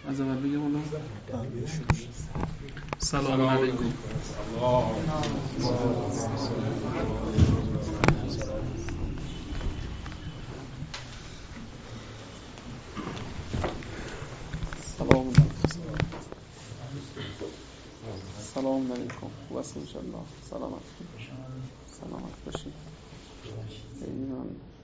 از اول بگم اونم سلام علیکم. سلام علیکم. واسه ان شاء الله سلامت باشید. ایمان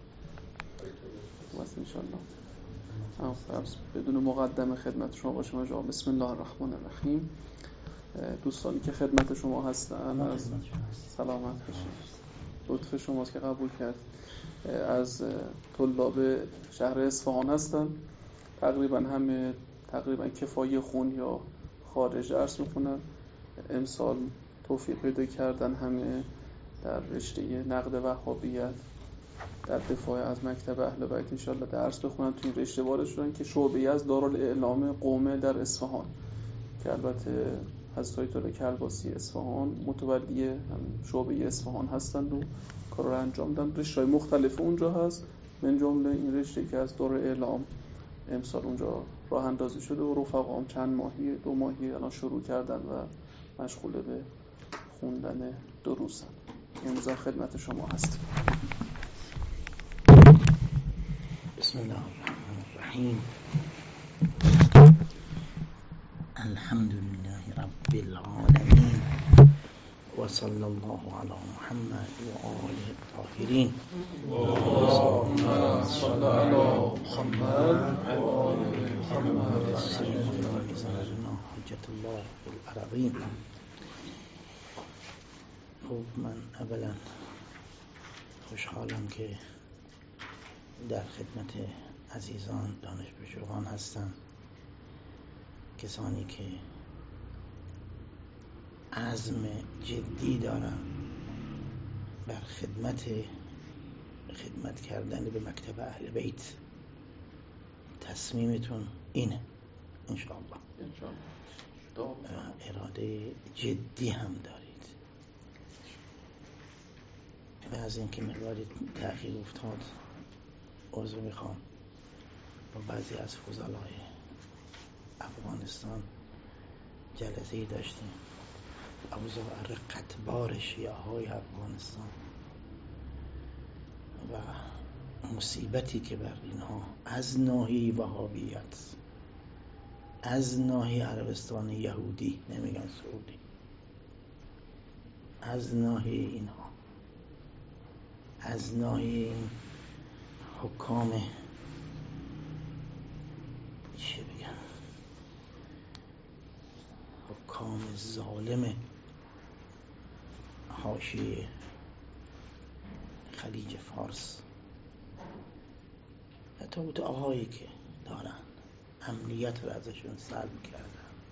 واسه ان شاء الله. بدون مقدمه خدمت شما باشم آقا. بسم الله الرحمن الرحیم. دوستانی که خدمت شما هستن از سلامت باشید. لطف شماست که قبول کرد. از طلاب شهر اصفهان هستن. تقریبا کفایی خون یا خارج درس میکنن. امسال توفیق پیدا کردن همه در رشته نقد وهابیت در دفاع از مکتب اهل بیت ان شاء الله درس بخونن. تو این رشته وارد شدن که شعبه‌ای از دارالاعلام قم در اصفهان که البته حضرت آیت الله کلباسی اصفهان متولی شعبه اصفهان هستند و کار رو انجام دادن. رشته‌های مختلف اونجا هست، من جمله این رشته که از دارالاعلام امسال اونجا راه اندازی شده و رفقام چند ماهی 2 ماهی الان شروع کردن و مشغول به خوندن دروسن. امروز خدمت شما هستیم. بسم الله الرحمن الرحیم. الحمد لله رب العالمین و صلی الله علی محمد و آله الطاهرین. اللهم صل علی محمد و آل محمد. سیدنا حجت الله العربین. خب من اولا خوشحالم که در خدمت عزیزان دانش پژوهان هستم، کسانی که عزم جدی دارن بر خدمت کردن به مکتب اهل بیت. تصمیمتون اینه انشاءالله. اراده جدی هم دارید و از اینکه مقداری تأخیر افتاد عذر میخوام. با بعضی از فضلای افغانستان جلسه‌ای داشتیم، اوضاع رقتبار شیعه های افغانستان و مصیبتی که بر اینها از ناحیه وهابیت، از ناحیه عربستان یهودی، نمیگن سعودی، از ناحیه اینها، از ناحیه این حکام چه بگم، حکام ظالم حاشیه خلیج فارس و توت آهایی که دارن امنیت رو ازشون سلب کردن.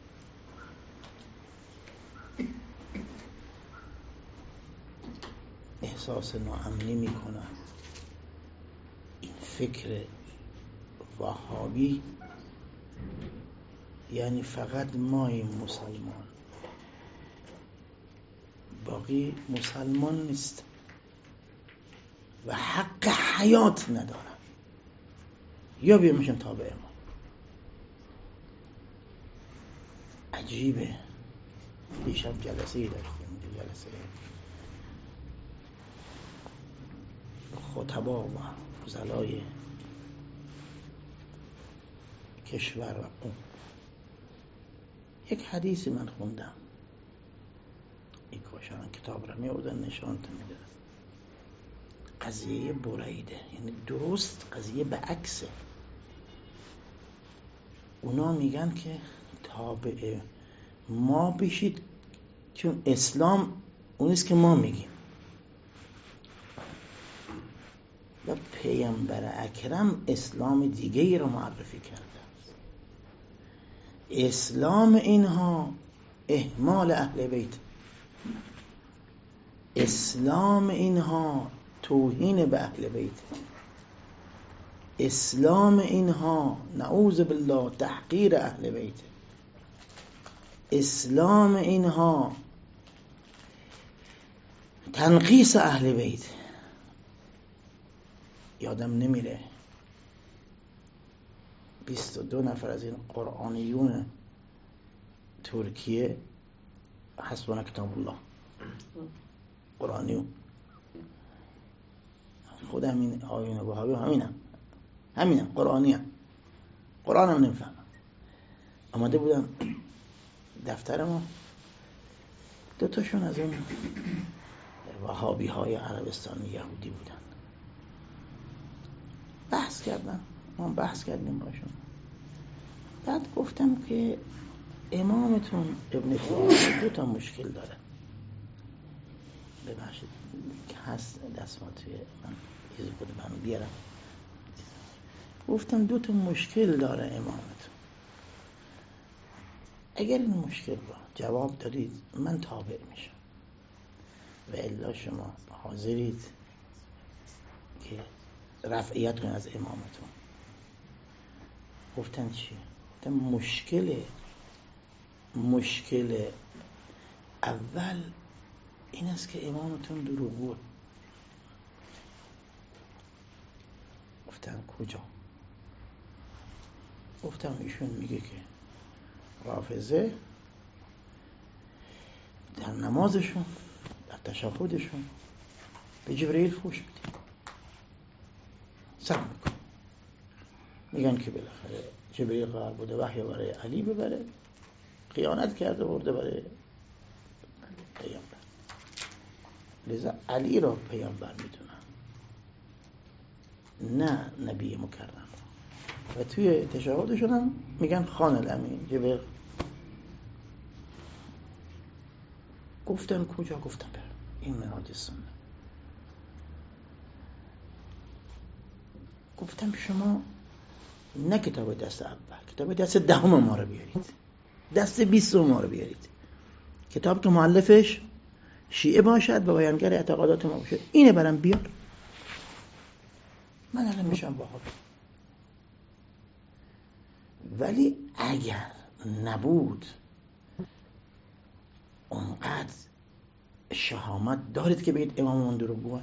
احساس ناامنی میکنن. این فکر وهابی یعنی فقط ماییم مسلمان، باقی مسلمان نیست و حق حیات ندارن، یا بیمشن تابع ما. عجیبه. دیشب جلسه‌ای داشتیم، جلسه خطبا و فضلای کشور و قوم. یک حدیثی من خوندم، این کاشان کتاب را می آوردن نشانت میدادن. قضیه بریده، یعنی درست قضیه به عکسه. اونا میگن که تابع ما بشید، چون اسلام اونیست که ما میگیم و پیامبر اکرم اسلام دیگه ای رو معرفی کرده. اسلام اینها اهمال اهل بیت، اسلام اینها توهین به اهل بیت، اسلام اینها نعوذ بالله تحقیر اهل بیت، اسلام اینها تنقیص اهل بیت. یادم نمیره 22 نفر از این قرآنیون ترکیه حسبنا کتاب الله قرآنیون، خود همین آیون وهابی همینم قرآنی هم. قرآن هم نمیفهمم. آماده بودن دفتر ما، 2 تاشون از اون وهابی های عربستانی یهودی بودن. بحث کردن، ما بحث کردیم باشون. بعد گفتم که امامتون ابن تیمیه 2 تا مشکل داره. ببخشید که هست دستم توی من چیزی بود من بیارم. گفتم 2 تا مشکل داره امامتون. اگر این مشکل را جواب دادید من تابع میشم و الا شما حاضرید که رفعیت کنید از امامتون. گفتن چی؟ گفتن مشکل اول این است که امامتون دروغگوه. گفتم کجا؟ گفتم ایشون میگه که رافضه در نمازشون در تشهدشون به جبرئیل فوش میده، سب میکن، میگن که بالاخره جبرئیل قرار بوده وحی برای علی ببره، خیانت کرده برده برای پیامبر، لذا علی را پیامبر میدونن نه نبی مکرم. و توی تشهدشون هم میگن خان الامین جبرئیل. گفتن کجا؟ گفتم بر این منهاج السنه. گفتم شما نه کتاب دست اول، کتاب دست 10 ما رو بیارید، دست 20 ما رو بیارید، کتاب که مؤلفش شیعه باشد و بیانگر اعتقادات ما باشه، اینه برام بیار. من الان میشم وهابی. ولی اگر نبود اونقدر شهامت دارید که بگید اماممون دروغگوه.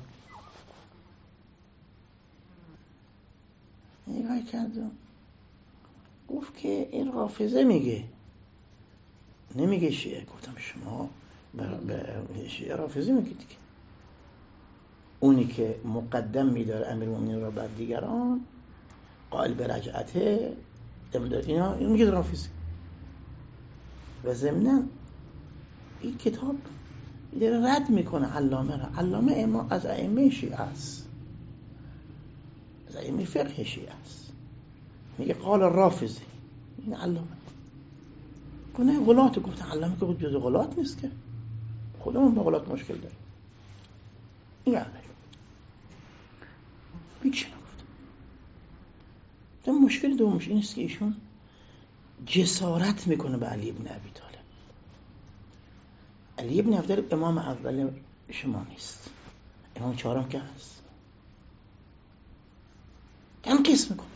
نگاه کردم گفت که این رافضه میگه، نمیگه شیعه. گفتم شما به شیعه رافضه میگید که اونی که مقدم میداره امیرالمومنین را بر دیگران، قائل به رجعته، اینا میگه رافضه. و ضمناً این کتاب داره رد میکنه علامه را. علامه اما از ائمه شیعه است، از ائمه فقه شیعه است. میگه قال رافضی، این علامه کنه غلات. گفتن علامه که جز غلات نیست که، خودمون با غلات مشکل داریم. این علامه هیچ نگفتم. مشکل دومش این است که ایشون جسارت میکنه به علی ابن ابی طالب. علی ابن ابی طالب امام اول شما نیست، امام 4 که هست. تنقیص میکنه.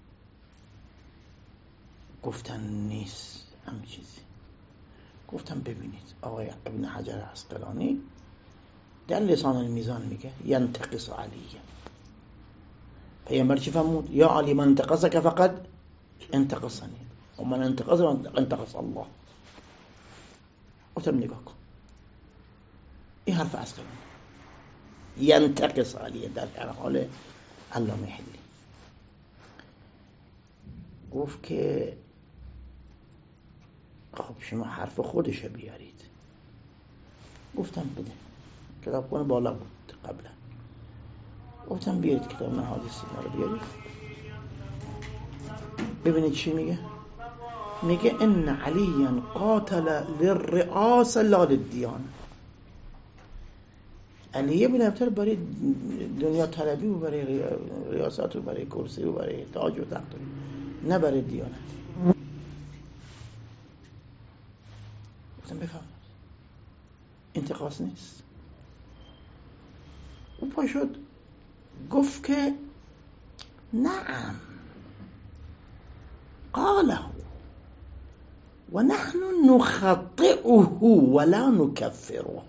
گفتن نیست هم چیزی. گفتم ببینید آقای ابن حجر عسقلانی در لسان المیزان میگه ینتقص علی. پیامبر چی فرمود؟ یا علی من انتقصک فقط انتقصنی و من انتقص الله. گفتم نگاه کن این حرف عسقلانی ینتقص علی در حال علامه حلی. گفت که خب شما حرف خودش بیارید. گفتم بده. کتاب کنه بالا بود قبلا. گفتم بیارید کتاب منهاج السنه رو بیارید ببینید چی میگه. میگه ان علیا قاتل للرئاسه لا للدیانه. علی ابن ابی طالب برای دنیا طلبی و برای ریاست و برای کرسی و برای تاج و تخت، نه برای دیانت. گفتم بفهم انتقاص نیست. او پا شد گفت که نعم قاله و نحن نخطئه ولا نکفره.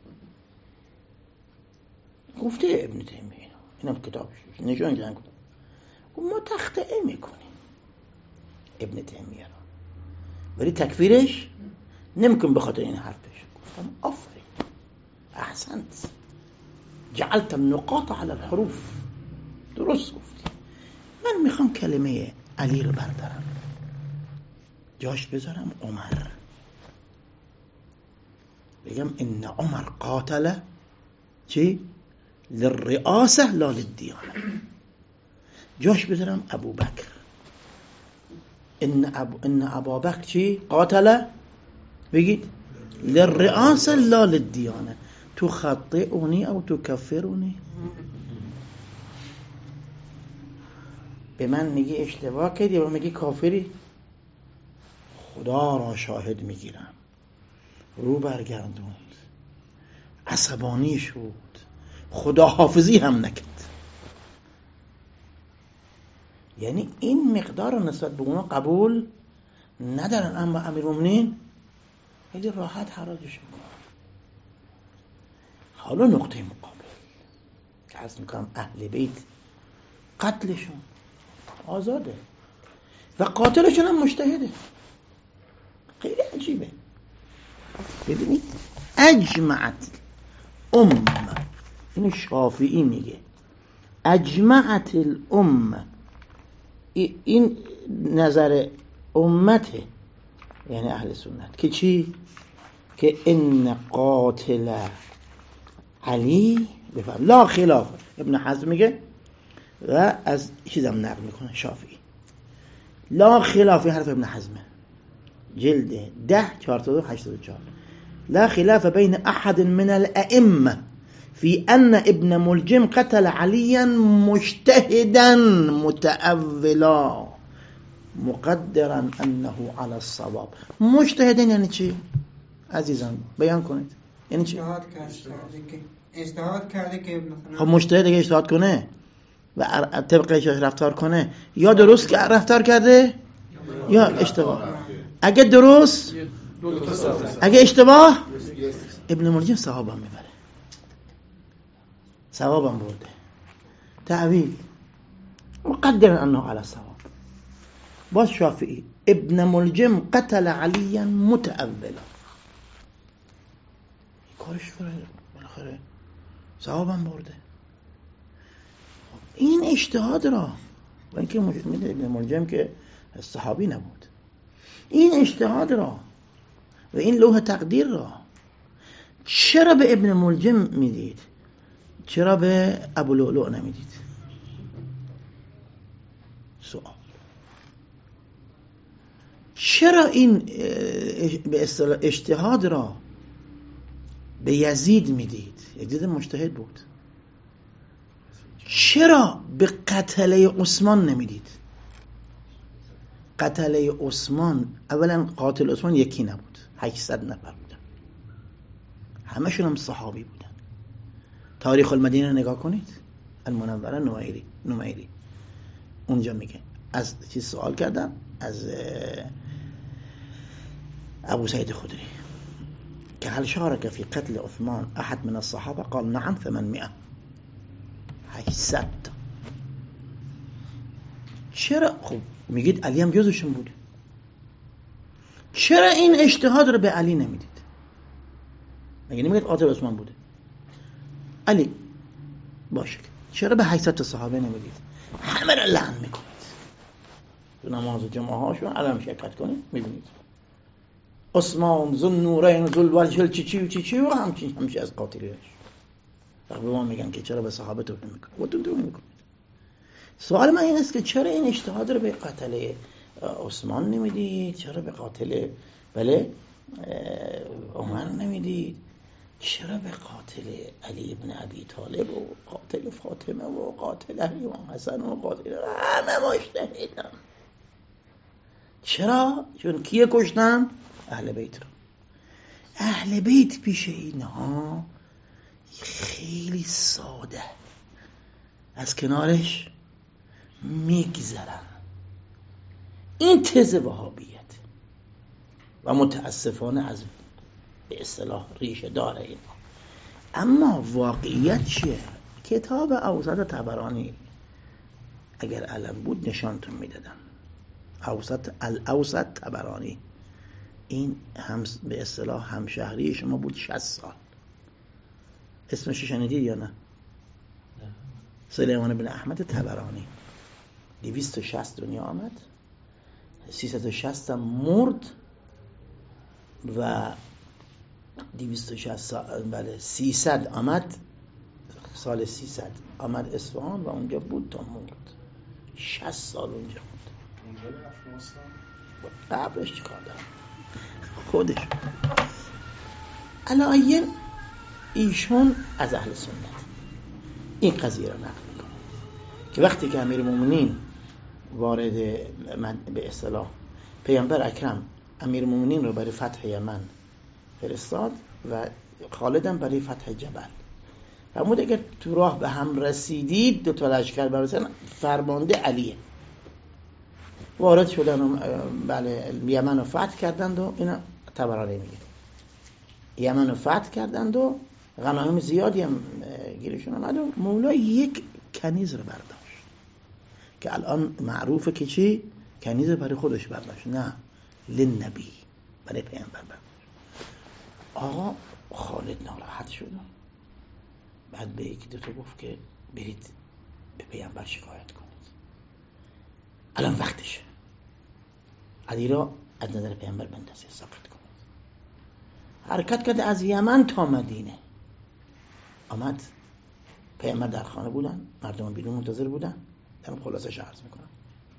گفته ابن تیمیه اینم کتابش نشون دادن. ما تخطئه میکنیم ابن تیمیه را، ولی تکفیرش نمیکن به خاطر این حرفش. گفتم آفرین، احسنت، جعلت النقاط على الحروف، درست گفتی. من میخوام کلمه علی رو بردارم، جاش بذارم عمر، بگم ان عمر قاتل چی؟ للرئاسه لا للدیانه. جاش بذارم ابو بکر، ان ابا بکر چی؟ قاتل، بگید للرئاسه لا للدیانه. تخطئونی او تکفرونی؟ به من میگی اشتباه کردی یا میگی کافری؟ خدا را شاهد میگیرم رو برگردوند، عصبانی شد، خدا حافظی هم نکرد. یعنی این مقدار رو نسبت به اونا قبول ندارن، اما امیرالمومنین خیلی راحت حراجش میکنن. حالا نقطه مقابل که عرض میکنم اهل بیت قتلشون آزاده و قاتلشون هم مجتهده. خیلی عجیبه. ببینید اجمعت امه، این شافعی میگه اجمعت الامه، این نظر امته یعنی اهل سنت که چی؟ که ان قاتل علی بفهم لا خلاف. ابن حزم میگه و از چیزم نقل میکنه شافعی، لا خلاف، حرف ابن حزمه، جلد 10/484، لا خلاف بين احد من الائمه في ان ابن ملجم قتل عليا مجتهدا متأولا مقدرا انه على الصواب. مجتهدا یعنی چی عزیزان؟ بیان کنید. یعنی چی؟ اجتهاد کرده که خب مجتهد اگه اجتهاد کنه و طبقش رفتار کنه، یا درست که رفتار کرده یا اشتباه. اگه درست، اگه اشتباه، ابن ملجم ثواب هم میبره، ثواب هم برده. تعویل مقدر انه على الصواب. باز شافعی ابن ملجم قتل علیا متأولا، کارش کنه بالاخره ثواب هم برده. این اجتهاد را، و اینکه ابن ملجم که صحابی نبود، این اجتهاد را و این لوح تقدیر را چرا به ابن ملجم میدید، چرا به ابو لؤلؤ نمیدید؟ سوال. چرا این به اصطلاح اجتهاد را به یزید میدید؟ یزید مجتهد بود. چرا به قتله عثمان نمیدید؟ قتله عثمان، اولا قاتل عثمان یکی نبود، 800 نفر بودن، همشون هم صحابی بودن. تاریخ المدینه نگاه کنید، المنوره نمیری اونجا میگه از چیز سوال کردم از ابو سعید خدری که هل شارك في قتل عثمان احد من الصحابه؟ قال نعم 800. 800. چرا؟ خب میگید علی هم جزشون بود، چرا این اجتهاد رو به علی نمیدید؟ مگه نمیگید قاتل عثمان بوده؟ علی باشه، چرا به 800 تا صحابه نمیدید؟ همه را لعن میکنید، تو نماز جمعه هاشون علم شرکت کنید، میبینید عثمان ذو النورین ذو الوجه چی و همچین از قاتلیش. و به ما میگن که چرا به صحابه توهین میکنید؟ خودتون توهین میکنید. سوال من این است که چرا این اجتهاد رو به قتل عثمان نمیدید؟ چرا به قاتل عمر نمیدید؟ چرا به قاتل علی ابن ابی طالب و قاتل فاطمه و قاتل علی و حسن و قاتل همه مجتهدن؟ چرا؟ چون کیه کشتن؟ اهل بیت رو. اهل بیت پیش اینها خیلی ساده از کنارش میگذرن. این تز وهابیت و متاسفانه از به اصطلاح ریشه داره اینا. اما واقعیت چیه؟ کتاب اوسط طبرانی اگر علم بود نشانتون میدادم. الاوسط طبرانی، این هم به اصطلاح همشهری شما بود 60 سال. اسمش شنیدید یا نه؟ سلیمان بن احمد طبرانی 260 دنیا آمد، 360 مرد و 260 بله 300 آمد، سال 300 آمد اصفهان و اونجا بود تا مرد. 60 سال اونجا بود. اونجا رفت مسلم؟ قبلش چیکار دارم خودش. علایه ایشون از اهل سنت این قضیه رو نقل میکنه که وقتی که امیرالمومنین وارد به اصطلاح پیامبر اکرم امیرالمومنین رو برای فتح یمن فرستاد و خالدم برای فتح جبل، فرمود اگر تو راه به هم رسیدید دو تا لشکر برسن فرمانده علیه. وارد شدن بله یمن رو فتح کردند و اینا طبرانی میگه یمن رو فتح کردند و غنایم زیادی هم گیرشون آمد و مولا یک کنیز رو برداشت که الان معروفه که چی؟ کنیز برای خودش برداشت، نه للنبی، برای پیامبر برداشت. آقا خالد ناراحت شد، بعد به یکی دو تا گفت که برید به پیامبر شکایت کنید، الان وقتشه، علی را از نظر پیامبر بندازید، ساقط کنید. حرکت کرد از یمن تا مدینه، آمد پیامبر در خانه بودن، مردم بیرون منتظر بودن. دارم خلاصش عرض میکنم.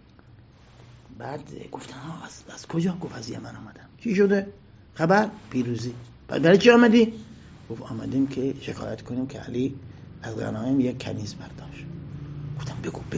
بعد گفتن از کجا؟ گفت از یمن آمدم. چی شده؟ خبر؟ پیروزی. برای چی آمدی؟ گفت آمدیم که شکایت کنیم که علی از غنایم یک کنیز برداشت. گفتم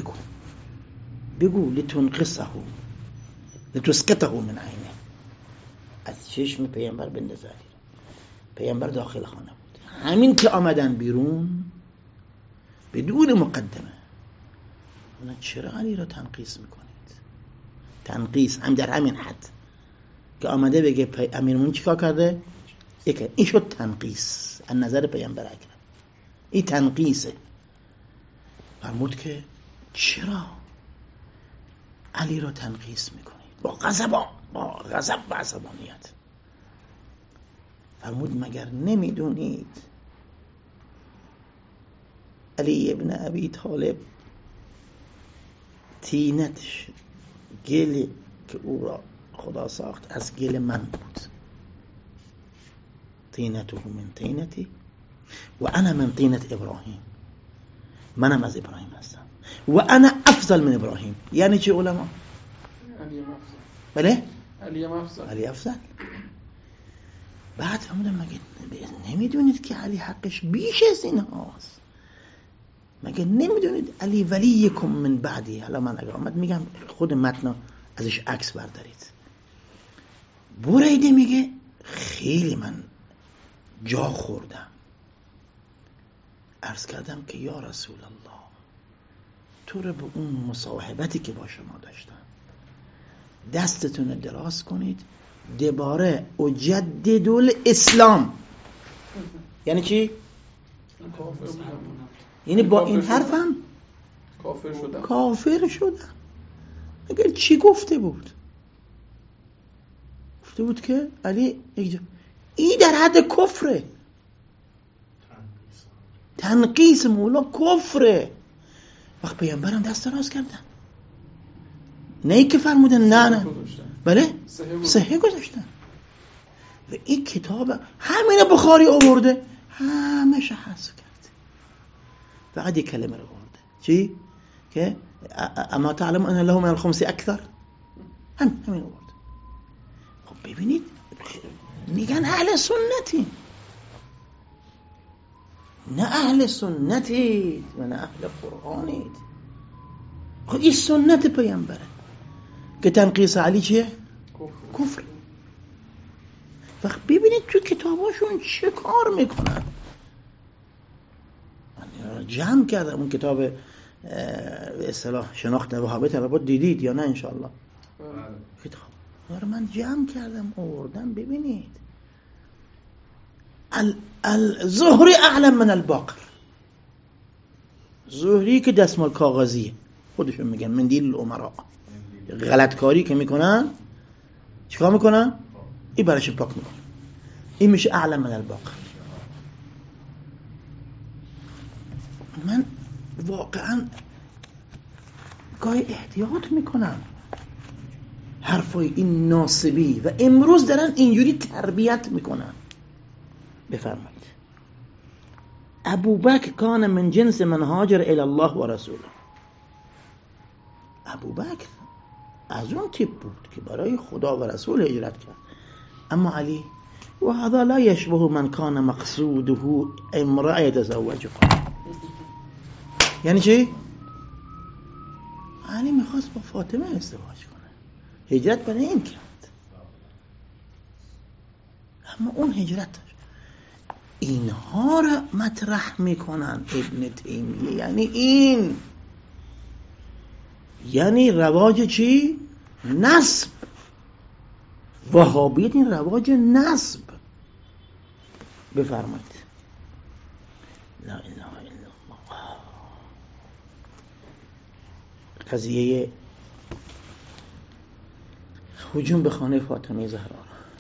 بگو لتنقصه لتسقطه من عینه، از چشم پیامبر بندازه علی. پیامبر داخل خانه بود، همین که آمدن بیرون بدون مقدمه اونا چرا علی را تنقیص میکنید؟ تنقیص هم در همین حد که آمده بگه امیرمون چیکار کرده؟ این شد تنقیص از نظر پیامبر اکرم، این تنقیصه. فرمود که چرا علی را تنقیص میکنید؟ با غضب و عصبانیت. فرمود مگر نمیدونید علی ابن ابی طالب طینتش، گل که او را خدا ساخت از گل من بود، طینته من طینتی و انا من طینت ابراهیم، منم از ابراهیم هستم و انا افضل من ابراهیم. یعنی چه علما؟ بله؟ علی افضل. بعد فرمودم مگه نمیدونید که علی حقش بیش از این هاست؟ مگه نمیدونید علی ولیکم من بعدی؟ حالا من اگر آمد میگم خود متن ازش عکس بردارید. بریده میگه خیلی من جا خوردم، عرض کردم که یا رسول الله تو رو به اون مصاحبتی که با شما داشتم دستتون دراز کنید دوباره اجدد الاسلام. یعنی چی؟ یعنی با این حرفم کافر شدم. اگر چی گفته بود؟ گفته بود که علی این در حد کفره، تنقیص مولا کفره. وقت پیامبرم دست دراز کردن، نه ای که فرمودن نه بله صحیح گذاشتن. و این کتاب همین بخاری آورده همشه حذف کرد، فقط یک کلمه رو آورده. چی؟ که اما تعلم ان له من الخمس اکثر، همین آورده. خب ببینید میگن اهل سنتی، نه اهل سنتید و نه اهل قرآنید. خب این سنت پیامبره که تنقیص علی چیه؟ کفر. وقت ببینید تو کتاباشون چه کار میکنن. من جمع کردم اون کتاب به اصطلاح شناخت وهابه تبابات، دیدید یا نه انشاءالله؟ کتاب من جمع کردم آوردم. ببینید الزهری اعلم من الباقر، زهری که دستمال کاغذیه، خودشون میگن مندیل الامراء، غلطکاری که میکنن چیکار میکنن؟ این براشون پاک میکنن. این میشه اعلم من الباقر. من واقعا گاهی احتیاط میکنم حرفای این ناسبی و امروز دارن اینجوری تربیت میکنن. بفرمایید. ابوبکر کان من جنس من هاجر الی الله و رسوله. ابوبکر از اون تیپ بود که برای خدا و رسول هجرت کرد. اما علی و هذا لا يشبه من کان مقصوده امرأة يتزوجها. یعنی چی؟ علی میخواست با فاطمه ازدواج کنه، هجرت برای این کرد، اما اون هجرت داشت. اینها را مطرح میکنن ابن تیمیه. یعنی این یعنی رواج چی؟ نسب. وهابیت این رواج نسب. بفرمایید. لا اله الا الله. قضیه هجوم به خانه فاطمه زهرا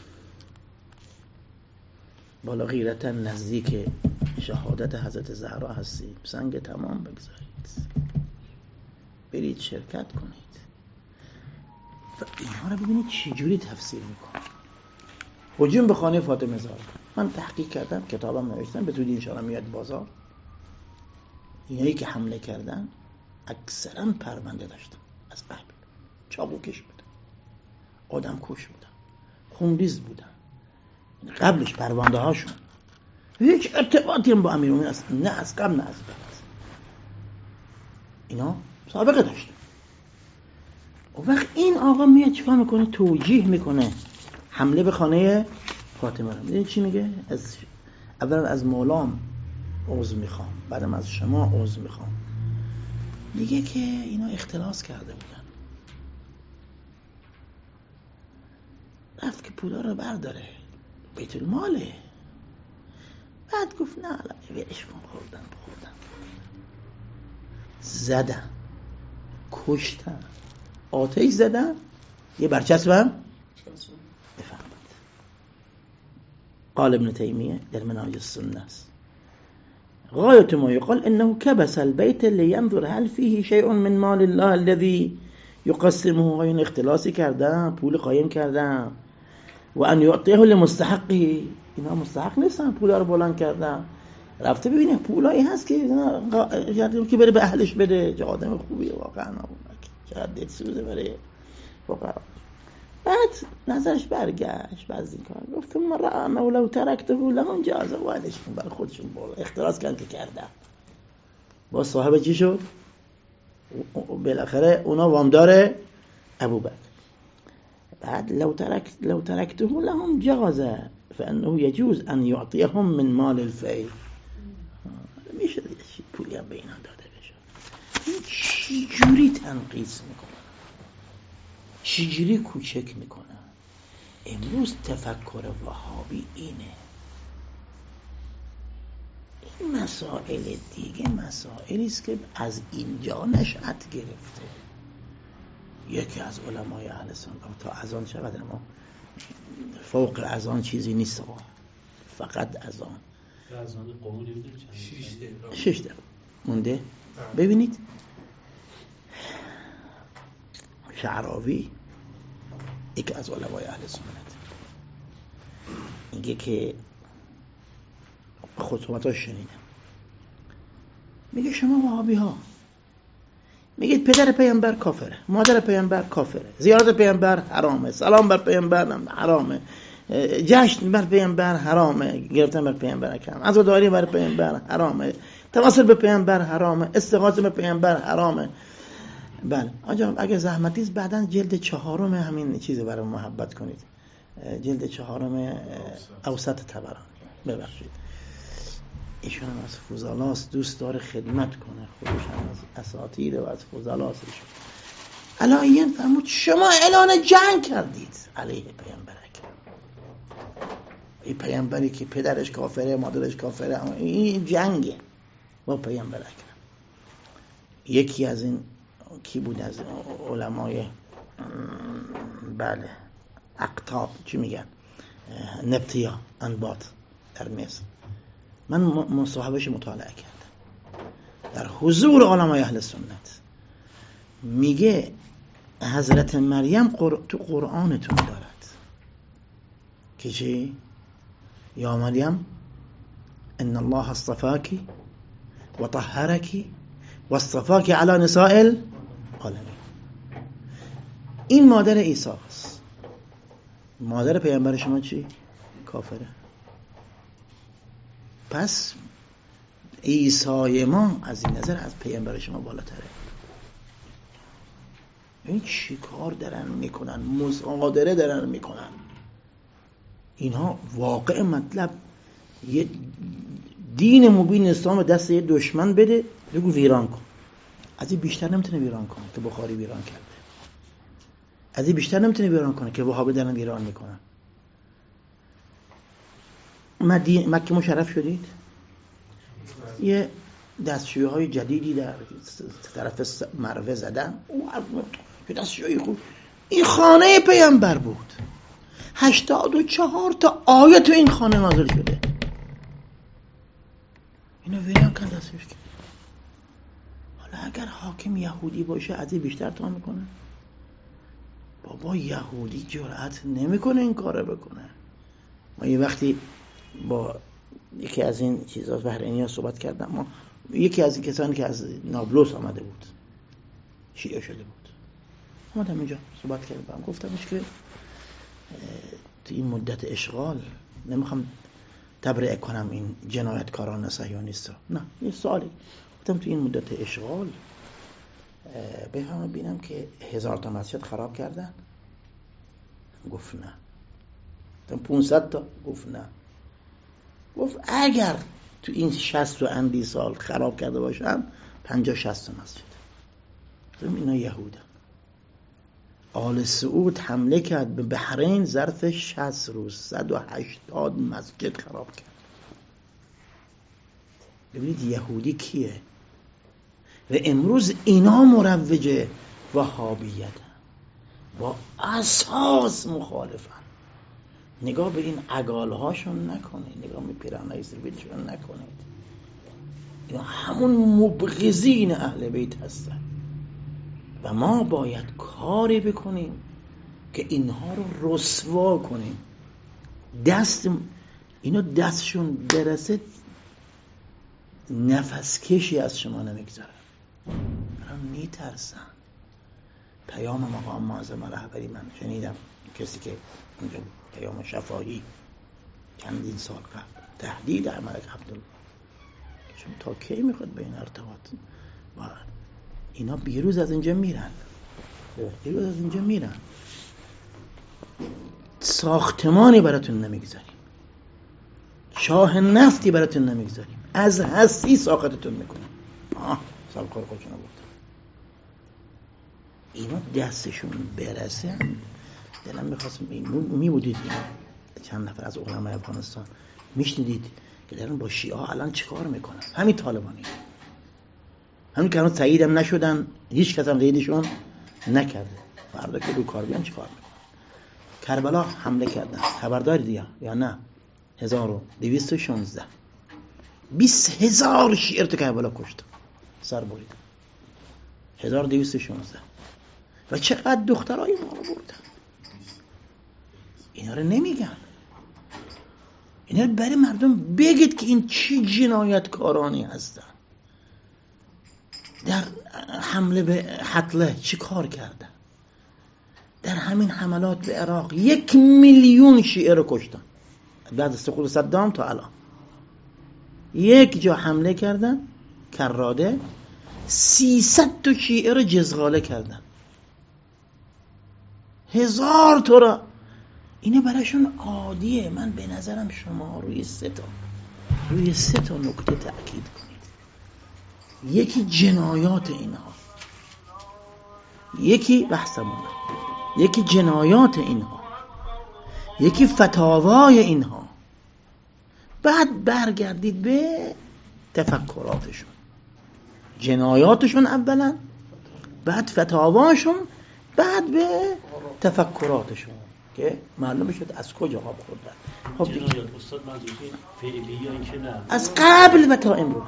بالا غیرتا نزدیک شهادت حضرت زهرا هستیم، سنگ تمام بگذارید، برید شرکت کنید و اینها رو ببینید چجوری تفسیر میکنه. هجوم به خانه فاطمه زهرا. من تحقیق کردم، کتابم نوشتم، به زودی انشاءالله میاد بازار. اینایی که حمله کردن اکثرا پرونده داشتن از قبل، چاقوکش بودن، آدم کش بودن، خونریز بودن. قبلش پرونده هاشون هیچ ارتباطی با امیرالمومنین است، نه از قبل نه از بعد. اینا سابقه داشتن. و وقت این آقا میاد چیکار میکنه؟ توجیه میکنه حمله به خانه فاطمه رو. میدونی چی میگه؟ اولا از مولام عذر میخوام، بعدم از شما عذر میخوام. میگه که اینا اختلاس کرده بودن، رفت که پولا رو برداره، بیت الماله. بعد گفت نه ولش کن، خوردن زدن، کشتن، آتش زدن، یه برچسبم بفهمید. قال ابن تیمیه در منهاج السنه است غایت ما یقال انه کبس البیت لینظر هل فیه شیء من مال الله الذي یقسمه. این اختلاسی کردن، پول قایم کردن. و ان یعطیه لمستحقه. اینا مستحق نیستن، پولا رو بلند کردن. رفته ببینه پولایی هست که بره به اهلش بده. چه آدم خوبیه واقعا، چقدر دلسوزه برای فقرا. بعد نظرش برگشت بعد از این کار گفت ما رأنا لو ترکته لهم جاز. وادش کن برای خودشون بولا اختلاس کردن که کردن. با صاحب چی شد؟ بالاخره اونا وامدار ابوبکر. بعد لو ترکته لهم جاز فانه يجوز ان يعطيهم من مال الفيء. میشه پولی هم به اینا داده بشه. این چی جوری تنقیص میکنه، چی جوری کوچک میکنه. امروز تفکر وهابی اینه. این مسائل دیگه مسائلی است که از اینجا نشأت گرفته. یکی از علمای اهل سنت تا اذان چقدر ما فوق اذان چیزی نیست، فقط اذان. اذان قومی بودیم 6 دقیقه مونده. ببینید شعراوی یکی از علمای اهل سنت میگه که خطباتش شنیدم، میگه شما وهابی ها میگید پدر پیامبر کافره، مادر پیامبر کافره، زیارت پیامبر حرامه، سلام بر پیامبر حرامه، جشن بر پیامبر حرامه، گرفتن بر پیامبر اکرم، عزاداری بر پیامبر حرامه، تواصل به پیامبر حرامه، استغاثه به پیامبر حرامه. بله آجا اگه زحمتی است بعداً جلد 4 همین چیزو برای محبت کنید، جلد 4 اوسط طبرانی. ببخشید ایشون از فضلاست، دوست داره خدمت کنه، خودش هم از اساتید و از فضلاست. ایشون علایین فرمود شما اعلان جنگ کردید علیه پیامبر اکرم. این پیامبری که پدرش کافره، مادرش کافره، این جنگه با پیامبر اکرم. یکی از این کی بود از علمای بله اقطاب چی میگن نبتیا انبات در مصر من مصاحبهش مطالعه کردم در حضور علمای اهل سنت میگه حضرت مریم تو قرآنتون دارد که چی؟ یا مریم ان الله اصطفاکی و طهرکی و اصطفاکی علی نساء العالمین. این مادر عیسی است. مادر پیامبر شما چی؟ کافره. پس عیسی ما از این نظر از پیامبر شما بالاتره. این چی کار دارن میکنن؟ مصادره دارن میکنن. اینها واقع مطلب یه دین مبین اسلام دست یه دشمن بده بگو ویران کن. از این بیشتر نمیتونه ویران کنه که بخاری ویران کرده. از این بیشتر نمیتونه ویران کنه که وهابی دارن ویران میکنن. مکه مشرف شدید؟ یه دستشویی های جدیدی در طرف مروه زدن. یه دستشویی خوب. این خانه پیامبر بود. 84 تا آیه تو این خانه نازل شده. اینو ویران کن دستش کرد. حالا اگر حاکم یهودی باشه از این بیشتر تا میکنه؟ بابا یهودی جرأت نمیکنه این کارو بکنه. ما یه وقتی با یکی از این چیزا بحرینی‌ها صحبت کردم. ما یکی از این کسانی که از نابلس آمده بود شیعه شده بود اومدم اینجا صحبت کردم. گفتمش که تو این مدت اشغال نمیخوام تبرئه کنم این جنایتکاران صهیونیستا، نه یه سوالی گفتم تو این مدت اشغال بفهمم ببینم که 1000 تا مسجد خراب کردن. گفت نه. گفتم 500 تا. گفت نه. گفت اگر تو این 60 و اندی سال خراب کرده باشن 50-60 تا مسجد. گفتم اینا یهودن. آل سعود حمله کرد به بحرین ظرف 60 روز 180 مسجد خراب کرد. ببینید یهودی کیه؟ و امروز اینا مروج وهابیت با اساس مخالفن. نگاه به این عقال هاشون نکنید، نگاه به پیرانهای سربیتشون نکنید. اینا همون مبغضین اهل بیت هستن و ما باید کاری بکنیم که اینها رو رسوا کنیم. اینا دستشون برسه نفس کشی از شما نمیگذارن. هم میترسن. پیام مقام معظم رهبری من شنیدم کسی که اونجا پیام شفاهی چندین سال قبل تهدید ملک عبدالله چون تا کی میخواد به این ارتباط و اینا بیروز از اینجا میرن. ساختمانی براتون نمیگذاریم، چاه نفتی براتون نمیگذاریم، از هستی ساختتون میکنیم. سالکار خودشون بود. اینا دستشون برسه دلم میخواستم میبودید چند نفر از علمای افغانستان میشنیدید که دارن با شیعه الان چیکار میکنن. همین طالبانی، همین که الان تایید هم نشدن، هیچ کس هم تاییدشون نکرده. فردا که رو کار بیان چیکار میکنن؟ کربلا حمله کردن، خبرداری یا نه؟ 1216 20,000 شیعه تو کربلا کشتن، سر بریدن. 1216 و چقدر دخترای ما رو بردن. اینا رو نمیگن. اینا رو برای مردم بگید که این چی جنایتکارانی هستن. در حمله به حتله چی کار کردن؟ در همین حملات به عراق 1,000,000 شیعه رو کشتن. بعد از سقوط صدام تا الان یک جا حمله کردن کراده 300 تا شیعه رو جزغاله کردن. 1000 تا را. اینه براشون عادیه. من به نظرم شما روی سه تا نکته تأکید کنید. یکی جنایات اینها، یکی بحثمون، یکی جنایات اینها، یکی فتاوای اینها. بعد برگردید به تفکراتشون. جنایاتشون اولا، بعد فتاواشون، بعد به تفکراتشون که معلوم شد از کجا آب خوردن. خب جنایات استاد منظورش فعلی یا اینکه نه از قبل و تا امروز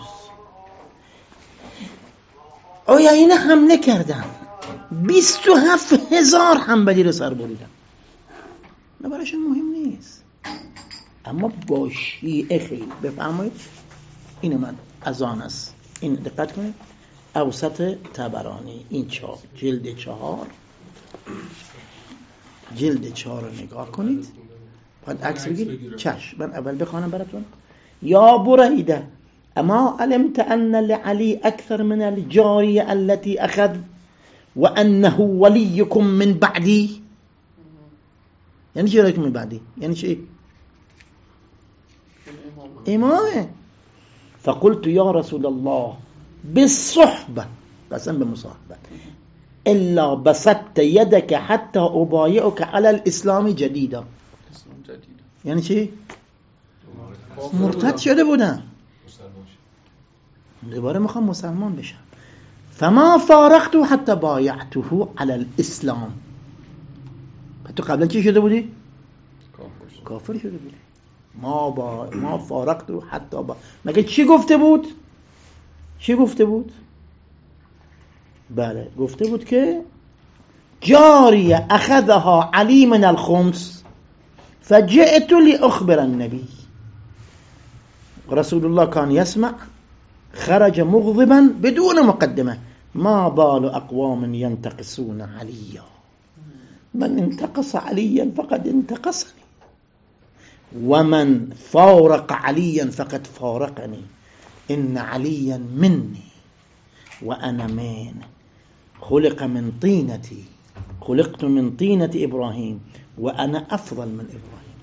آیین حمله کردن 27,000 حنبلی رو سر بریدن. نه برایشون مهم نیست، اما با شیعه خیلی. بفرمایید اینو من از آن است، این دقت کنید، اوسط طبرانی، این چاپ جلد 4 رو نگاه کنید. باید عکس بگیرید. چشم من اول بخوانم براتون. یا بریده اما علمت ان لعلی اکثر من الجاریه التي اخذ وانه وليكم من بعدی. یعنی چی وليكم من بعدی؟ یعنی چی؟ امامه. فقلت یا رسول الله بالصحبه، قسم بمصاحبه، الا بسطت يدك حتى ابايعك على الاسلام جديدا. یعنی چی؟ مرتد شده بودم، دوباره میخوام مسلمان بشم. فما فارقته حتى بايعته على الاسلام. تو قبلا چی شده بودی؟ کافر شده بودی. ما فارقته حتى مگه چی گفته بود؟ بله گفته بود که جاریه اخذها علی من الخمس فجئت لأخبر النبي. رسول الله كان يسمع، خرج مغضبا بدون مقدمة. ما بال أقوام ينتقصون عليا، من انتقص عليا فقد انتقصني، ومن فارق عليا فقد فارقني، إن عليا مني وأنا منه، خلقت من طينة إبراهيم وأنا أفضل من إبراهيم.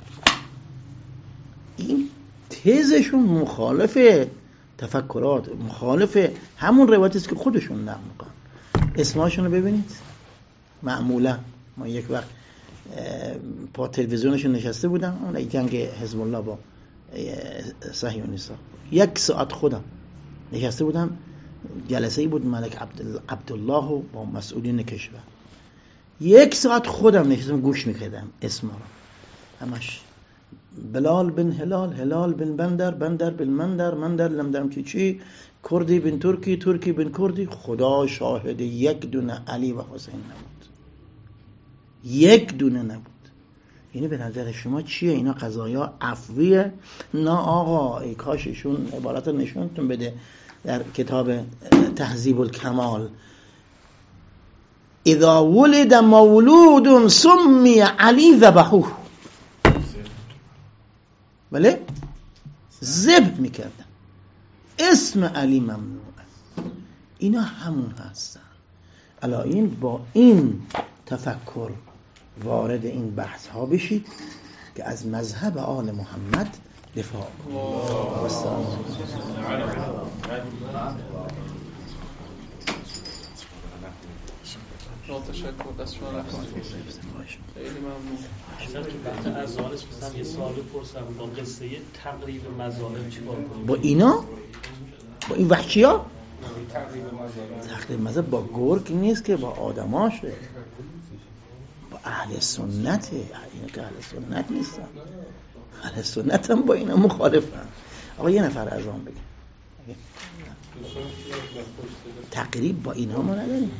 این تزشون مخالف تفکرات، مخالف همون روایتی است که خودشون نقل میکنن. اسماشون رو ببینید. معمولا ما یک وقت پا تلویزیونشون نشسته بودم، اون جنگ حزب الله با صهیونیست‌ها، 1 ساعت خودم نشسته بودم، جلسه‌ای بود ملک عبدالله و با مسئولین کشور، 1 ساعت خودم نشستم گوش میکردم اسما رو همش. بلال بن هلال، هلال بن بندر، بندر بن مندر نمیدونم چی، کردی بن ترکی، ترکی بن کردی. خدا شاهد 1 دونه علی و حسین نبود، 1 دونه نبود. یعنی به نظر شما چیه اینا قضایا عفویه؟ نه آقا، ای کاششون عبارت نشونتون بده در کتاب تهذیب الکمال. اذا ولد مولود سمی علی ذبحوه. بله ذبح میکردن، اسم علی ممنوع. اینا همون هستن. الان با این تفکر وارد این بحث ها بشید که از مذهب آل محمد دفاع کنید. تشکر، دست شما رحمت. خیلی ممنون. اصلا تو بحث ازالش مثلا یه سوال بپرسم، با قصه تقریب مظالم چی کار کنیم؟ با اینا؟ با این وحشی ها؟ تقریب مذهب با گرگ نیست که، با آدماشه، با اهل سنته. اینا که اهل سنت نیستن، اهل سنت هم با اینا مخالفن. آقا یه نفر از آن بگه. تقریب با اینها ما نداریم.